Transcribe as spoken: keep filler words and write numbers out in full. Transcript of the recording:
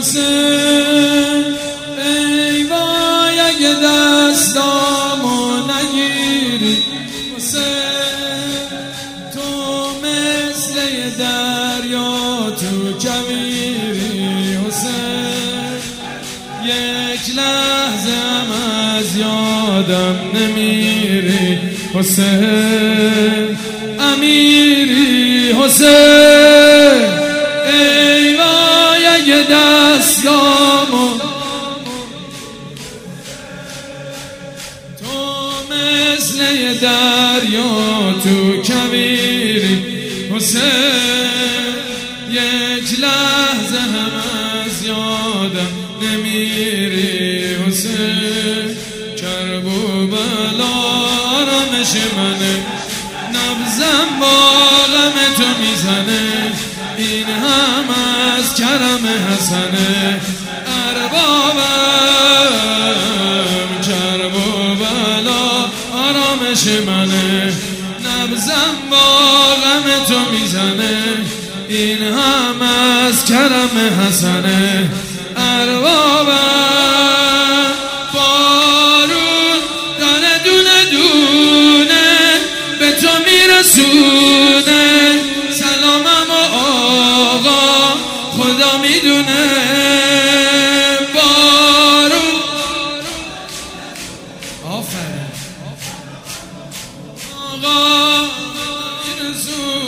حسین ای وای اگه دستامو نگیری حسین تو مثل یه دریا تو کویری حسین یک لحظه هم از یادم نمیری حسین امیری حسین ای وای اگه دستامو تو مثل یه دریا تو کویری حسین یک لحظه هم از یادم نمیری حسین کرب و بلا آرامش منه نبضم با غم تو میزنه این هم از کرم حسنه اربابم کرب و بلا آرامش منه نبضم با غم تو میزنه این هم از کرم حسنه اربابم بارون داره دونه دونه به تو میرسونه سلامم و آقا خدا میدونه بارون آفرین آقا میرسونه